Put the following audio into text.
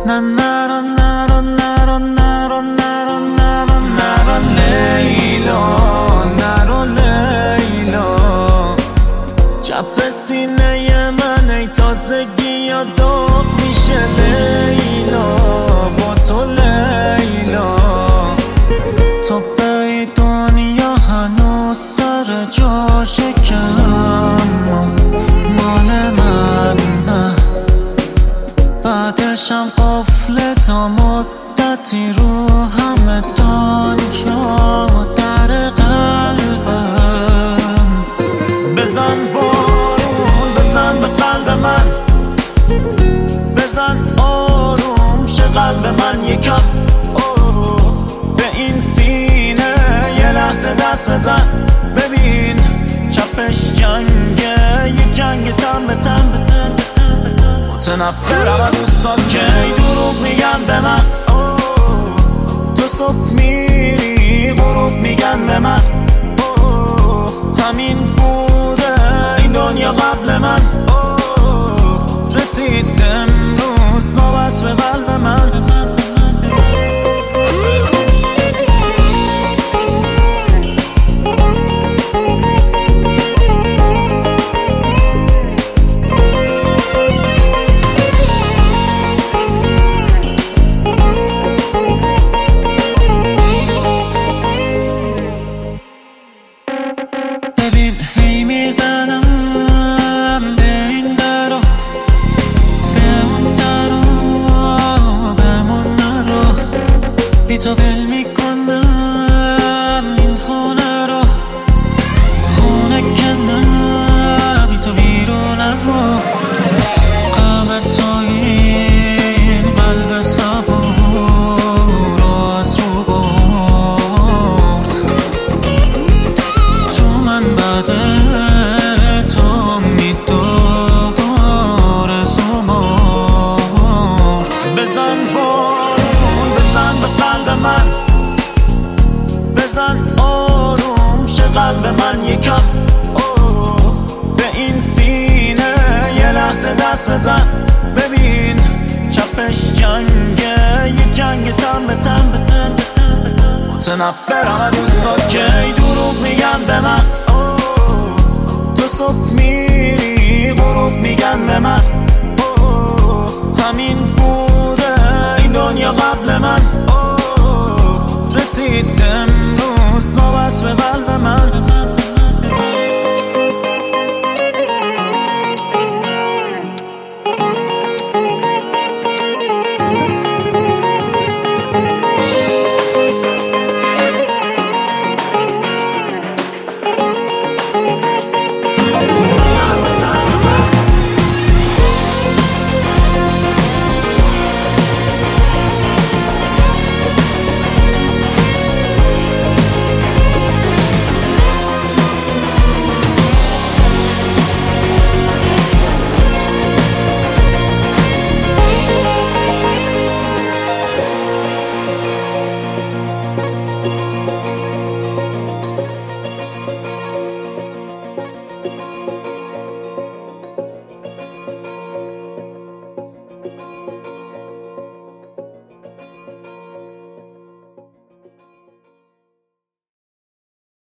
نرو نرو نرو نرو نرو نرو نرو لیلا، نرو لیلا. چپ سینه من ای تازگی یا داغ میشه لیلا، با تو لیلا. تو به دنیا هنوز سر جاشه کم مال من نه. بعدشم قفل تا مدتی رو همه دنیا در قلبم. بزن بارون، بزن به قلب من، بزن آروم شه قلب من یکم. به این سینه یه لحظه دست بزن، ببین چپش جنگه، یه جنگ تن به تن. متنفرم از دوستات که دروغ میگن به من. تو صبح میری غروب میگن به من. همین بوده این دنیا قبل من. رسید امروز نوبت به قلب من. ببین هی میزنم به این درو، به اون درو، بمون نرو. بی تو ول میکنم این خونه رو، خونه کنم بی تو بیرونه رو. غم تویین قلب صبور رو از رو برد. تو من بعد تو میدور زمرد. بزن بارون، بزن به قلب من، بزن آروم شه قلب من یکم. به این سینه یه لحظه دست بزن، ببین چپش جنگه، یه جنگ تن به تن. متنفرم از دوستات که دروغ میگن به من. تو صبح میری غروب میگن به من.